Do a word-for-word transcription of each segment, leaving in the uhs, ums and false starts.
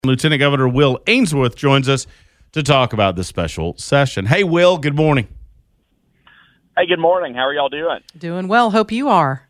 Lieutenant Governor Will Ainsworth joins us to talk about the special session. Hey, Will, good morning. Hey, good morning. How are y'all doing? Doing well. Hope you are.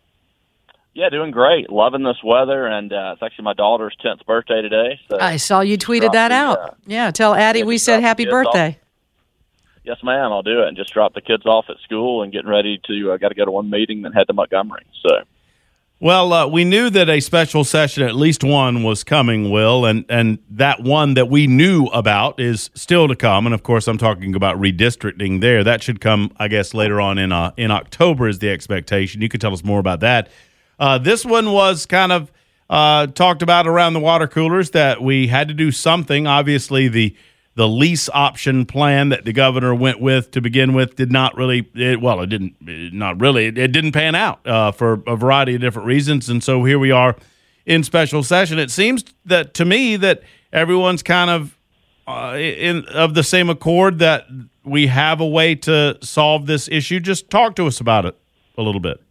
Yeah, doing great. Loving this weather, and uh, it's actually my daughter's tenth birthday today. So I saw you tweeted that the, out. Uh, yeah, tell Addie yeah, we said happy birthday. Off. Yes, ma'am, I'll do it. And just drop the kids off at school and getting ready to, I uh, got to go to one meeting, then head to Montgomery. So. Well, uh, we knew that a special session, at least one, was coming, Will, and, and that one that we knew about is still to come. And, of course, I'm talking about redistricting there. That should come, I guess, later on in uh, in October is the expectation. You could tell us more about that. Uh, this one was kind of uh, talked about around the water coolers that we had to do something. Obviously, the the lease option plan that the governor went with to begin with did not really, it, well, it didn't, it, not really, it, it didn't pan out uh, for a variety of different reasons. And so here we are in special session. It seems that to me that everyone's kind of uh, in of the same accord that we have a way to solve this issue. Just talk to us about it a little bit.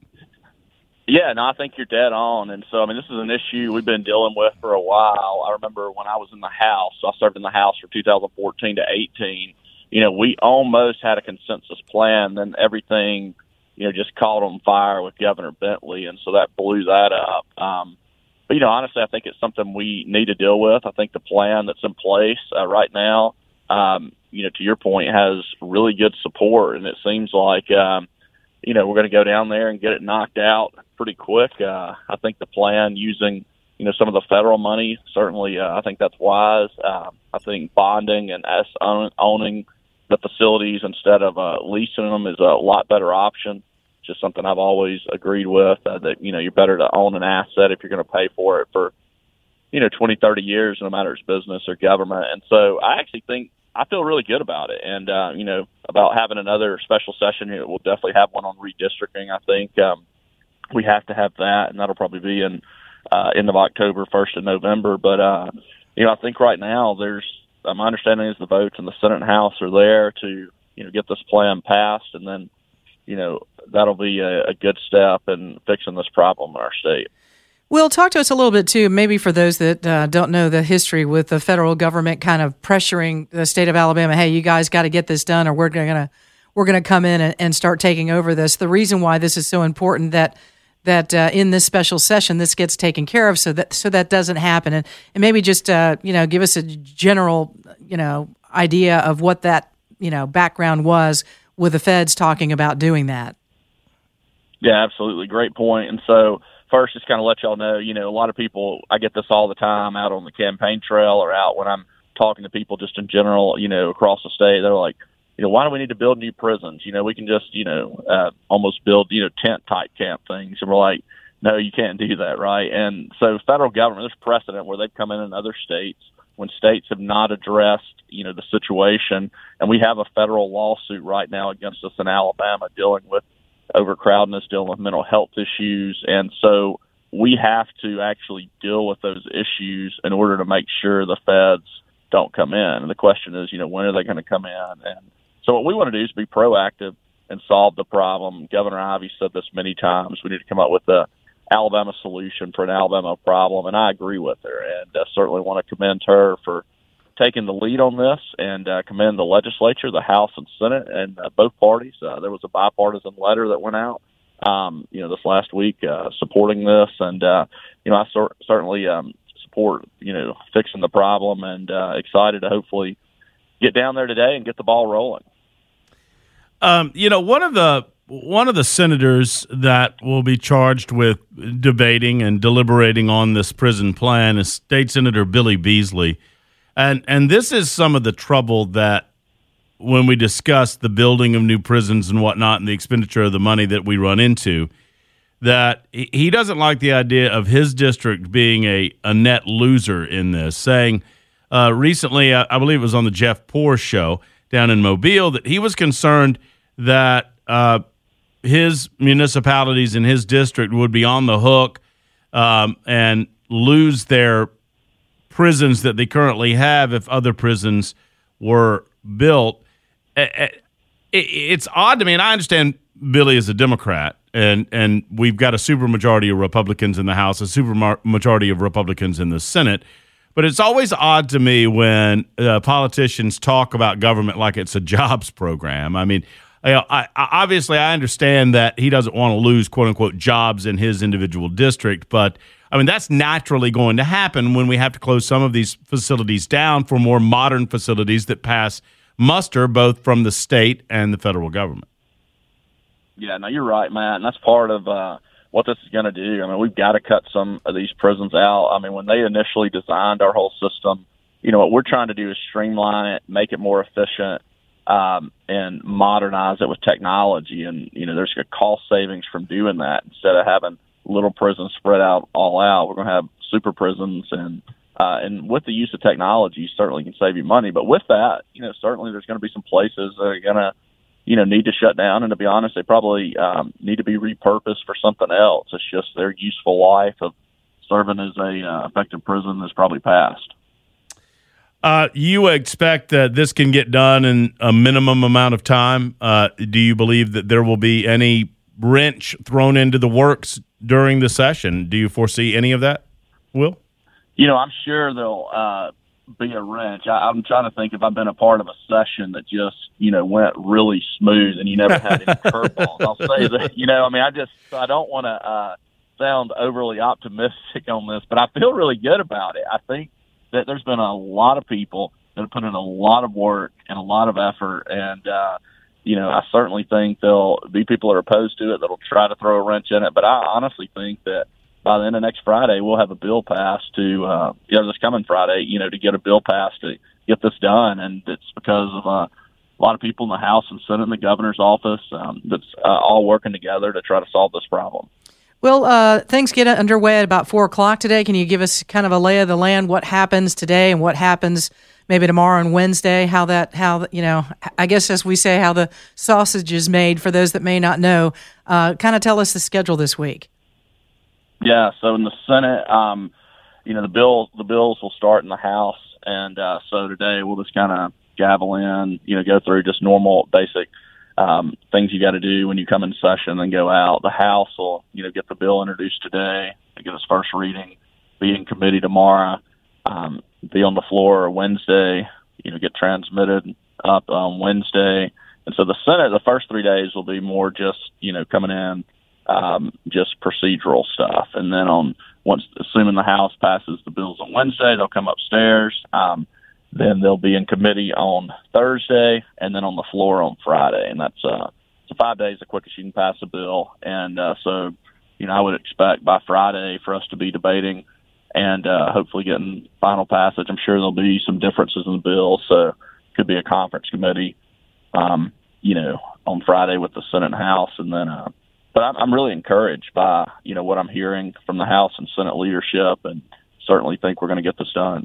Yeah, no, I think you're dead on. And so, I mean, this is an issue we've been dealing with for a while. I remember when I was in the House, I served in the House from two thousand fourteen to eighteen. You know, we almost had a consensus plan. Then everything, you know, just caught on fire with Governor Bentley. And so that blew that up. Um, but, you know, honestly, I think it's something we need to deal with. I think the plan that's in place uh, right now, um, you know, to your point, has really good support. And it seems like, um, you know, we're going to go down there and get it knocked out pretty quick. Uh, I think the plan using, you know, some of the federal money, certainly uh, I think that's wise. Uh, I think bonding and us own, owning the facilities instead of uh, leasing them is a lot better option. Just something I've always agreed with, uh, that, you know, you're better to own an asset if you're going to pay for it for, you know, twenty, thirty years, no matter it's business or government. And so I actually think, I feel really good about it. And, uh, you know, about having another special session here, we'll definitely have one on redistricting. I think um, we have to have that, and that'll probably be in uh, end of October, first of November. But, uh, you know, I think right now there's, uh, my understanding is the votes in the Senate and House are there to, you know, get this plan passed. And then, you know, that'll be a, a good step in fixing this problem in our state. Will, talk to us a little bit, too, maybe for those that uh, don't know the history with the federal government kind of pressuring the state of Alabama, hey, you guys got to get this done or we're going to we're going to come in and, and start taking over this. The reason why this is so important that that uh, in this special session this gets taken care of so that so that doesn't happen. And, and maybe just, uh, you know, give us a general, you know, idea of what that, you know, background was with the feds talking about doing that. Yeah, absolutely. Great point. And so, first, just kind of let y'all know, you know, a lot of people, I get this all the time out on the campaign trail or out when I'm talking to people just in general, you know, across the state. They're like, you know, why do we need to build new prisons? You know, we can just, you know, uh, almost build, you know, tent type camp things. And we're like, no, you can't do that, right? And so federal government, there's precedent where they've come in in other states when states have not addressed, you know, the situation. And we have a federal lawsuit right now against us in Alabama dealing with overcrowdedness, dealing with mental health issues. And so we have to actually deal with those issues in order to make sure the feds don't come in. And the question is, you know, when are they going to come in? And so what we want to do is be proactive and solve the problem. Governor Ivey said this many times. We need to come up with a Alabama solution for an Alabama problem. And I agree with her, and uh, certainly want to commend her for taking the lead on this, and uh, commend the legislature, the House and Senate, and uh, both parties. Uh, there was a bipartisan letter that went out, um, you know, this last week uh, supporting this, and uh, you know, I cer- certainly um, support, you know, fixing the problem, and uh, excited to hopefully get down there today and get the ball rolling. Um, you know, one of the one of the senators that will be charged with debating and deliberating on this prison plan is State Senator Billy Beasley. And and this is some of the trouble that when we discuss the building of new prisons and whatnot and the expenditure of the money that we run into, that he doesn't like the idea of his district being a, a net loser in this, saying uh, recently, I, I believe it was on the Jeff Poor show down in Mobile, that he was concerned that uh, his municipalities in his district would be on the hook um, and lose their prisons that they currently have if other prisons were built. It's odd to me, and I understand Billy is a Democrat, and, and we've got a supermajority of Republicans in the House, a supermajority of Republicans in the Senate, But it's always odd to me when uh, politicians talk about government like it's a jobs program. I mean, you know, I, I, obviously, I understand that he doesn't want to lose, quote unquote, jobs in his individual district. But I mean, that's naturally going to happen when we have to close some of these facilities down for more modern facilities that pass muster both from the state and the federal government. Yeah, no, you're right, Matt. And that's part of uh, what this is going to do. I mean, we've got to cut some of these prisons out. I mean, when they initially designed our whole system, you know, what we're trying to do is streamline it, make it more efficient, um, and modernize it with technology. And, you know, there's a cost savings from doing that. Instead of having little prisons spread out all out, we're going to have super prisons. And uh, and with the use of technology, you certainly can save you money. But with that, you know, certainly there's going to be some places that are going to, you know, need to shut down. And to be honest, they probably um, need to be repurposed for something else. It's just their useful life of serving as a uh, effective prison is probably past. Uh, you expect that this can get done in a minimum amount of time. Uh, do you believe that there will be any wrench thrown into the works during the session? Do you foresee any of that, Will? You know, I'm sure there'll uh, be a wrench. I, I'm trying to think if I've been a part of a session that just, you know, went really smooth and you never had any curveballs. I'll say that, you know, I mean, I just, I don't want to uh, sound overly optimistic on this, but I feel really good about it. I think that there's been a lot of people that have put in a lot of work and a lot of effort. And, uh, you know, I certainly think there'll be people that are opposed to it that'll try to throw a wrench in it. But I honestly think that by the end of next Friday, we'll have a bill passed to, uh, you know, this coming Friday, you know, to get a bill passed to get this done. And it's because of uh, a lot of people in the House and Senate and the governor's office um, that's uh, all working together to try to solve this problem. Well, uh, things get underway at about four o'clock today. Can you give us kind of a lay of the land? What happens today and what happens maybe tomorrow and Wednesday? How that, how you know, I guess as we say, how the sausage is made. For those that may not know, uh, kind of tell us the schedule this week. Yeah. So in the Senate, um, you know, the bill, the bills will start in the House, and uh, so today we'll just kind of gavel in, you know, go through just normal, basic. Um, things you got to do when you come in session and go out. The House will, you know, get the bill introduced today, get its first reading, be in committee tomorrow, um, be on the floor Wednesday, you know, get transmitted up on Wednesday. And so the Senate, the first three days will be more just, you know, coming in, um, just procedural stuff. And then on once, assuming the House passes the bills on Wednesday, they'll come upstairs. Um, Then they'll be in committee on Thursday and then on the floor on Friday. And that's uh, so five days the quickest you can pass a bill. And uh, so, you know, I would expect by Friday for us to be debating and uh, hopefully getting final passage. I'm sure there'll be some differences in the bill. So it could be a conference committee, um, you know, on Friday with the Senate and House. And then, uh, but I'm, I'm really encouraged by, you know, what I'm hearing from the House and Senate leadership, and certainly think we're going to get this done.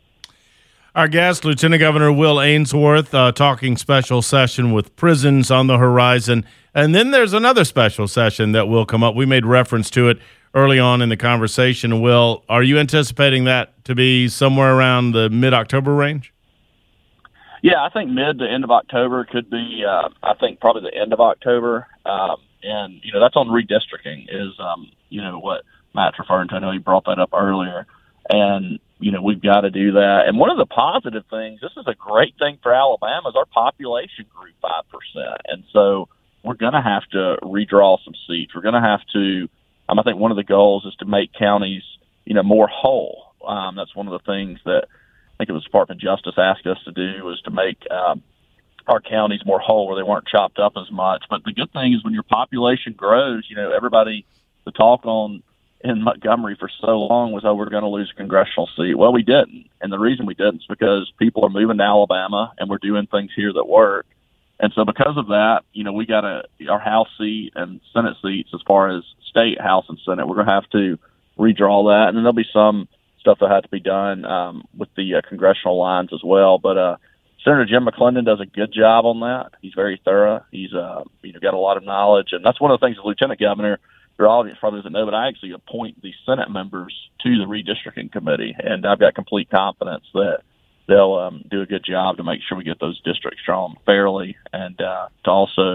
Our guest, Lieutenant Governor Will Ainsworth, uh, talking special session with prisons on the horizon. And then there's another special session that will come up. We made reference to it early on in the conversation. Will, are you anticipating that to be somewhere around the mid-October range? Yeah, I think mid to end of October could be, uh, I think probably the end of October. Um, and, you know, that's on redistricting is, um, you know, what Matt's referring to. I know he brought that up earlier. And, you know, we've got to do that. And one of the positive things, this is a great thing for Alabama, is our population grew five percent. And so we're going to have to redraw some seats. We're going to have to, um, I think one of the goals is to make counties, you know, more whole. Um, that's one of the things that I think it was Department of Justice asked us to do, was to make um, our counties more whole where they weren't chopped up as much. But the good thing is when your population grows, you know, everybody, the talk on in Montgomery for so long was, oh, we're going to lose a congressional seat. Well, we didn't. And the reason we didn't is because people are moving to Alabama and we're doing things here that work. And so because of that, you know, we got a, our House seat and Senate seats as far as state House and Senate, we're going to have to redraw that. And then there'll be some stuff that had to be done um, with the uh, congressional lines as well. But uh, Senator Jim McClendon does a good job on that. He's very thorough. He's uh, you know, got a lot of knowledge. And that's one of the things as Lieutenant Governor, your audience probably doesn't know, but I actually appoint the Senate members to the redistricting committee, and I've got complete confidence that they'll um, do a good job to make sure we get those districts drawn fairly, and uh, to also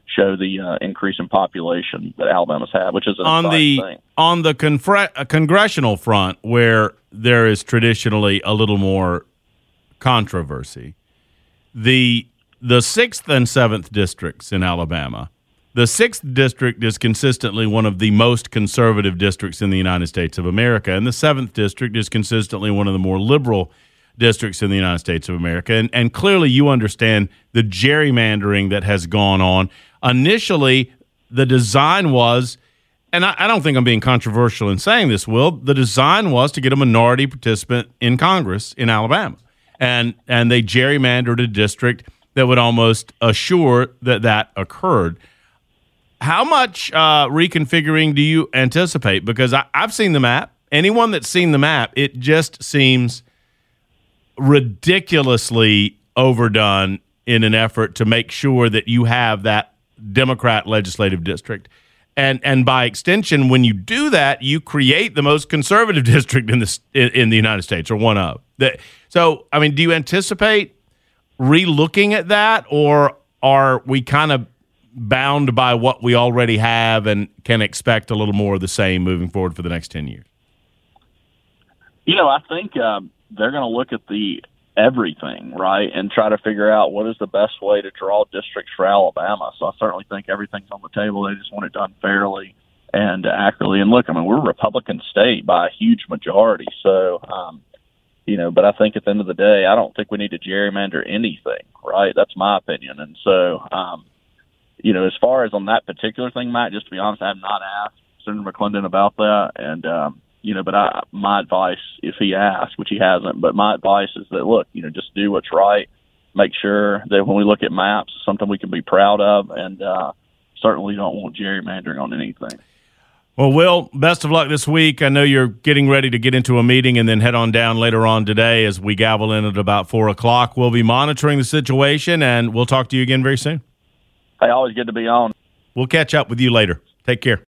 show the uh, increase in population that Alabama's had, which is an on the thing. on the confre- uh, congressional front, where there is traditionally a little more controversy. The the sixth and seventh districts in Alabama. The sixth district is consistently one of the most conservative districts in the United States of America, and the seventh district is consistently one of the more liberal districts in the United States of America. And, and clearly you understand the gerrymandering that has gone on. Initially, the design was, and I, I don't think I'm being controversial in saying this, Will, the design was to get a minority participant in Congress in Alabama. And, and they gerrymandered a district that would almost assure that that occurred. How much uh, reconfiguring do you anticipate? Because I, I've seen the map. Anyone that's seen the map, it just seems ridiculously overdone in an effort to make sure that you have that Democrat legislative district. And and by extension, when you do that, you create the most conservative district in the, in, in the United States, or one of. The, so, I mean, do you anticipate re-looking at that, or are we kind of bound by what we already have and can expect a little more of the same moving forward for the next ten years? You know, I think uh, they're going to look at the everything, right, and try to figure out what is the best way to draw districts for Alabama. So I certainly think everything's on the table. They just want it done fairly and accurately. And look, I mean, we're a Republican state by a huge majority. So, um, you know, but I think at the end of the day, I don't think we need to gerrymander anything, right? That's my opinion. And so, um, you know, as far as on that particular thing, Matt, just to be honest, I have not asked Senator McClendon about that. And, um, you know, but I, my advice, if he asks, which he hasn't, but my advice is that, look, you know, just do what's right. Make sure that when we look at maps, it's something we can be proud of, and uh, certainly don't want gerrymandering on anything. Well, Will, best of luck this week. I know you're getting ready to get into a meeting and then head on down later on today as we gavel in at about four o'clock. We'll be monitoring the situation, and we'll talk to you again very soon. Hey, always good to be on. We'll catch up with you later. Take care.